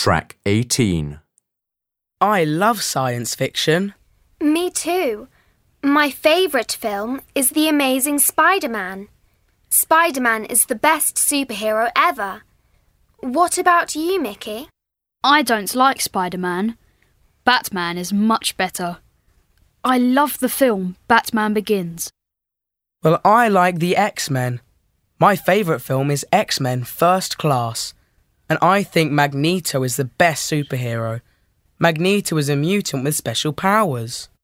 Track 18. I love science fiction. Me too. My favourite film is The Amazing Spider-Man. Spider-Man is the best superhero ever. What about you, Mickey? I don't like Spider-Man. Batman is much better. I love the film Batman Begins. Well, I like the X-Men. My favourite film is X-Men First Class. And I think Magneto is the best superhero. Magneto is a mutant with special powers.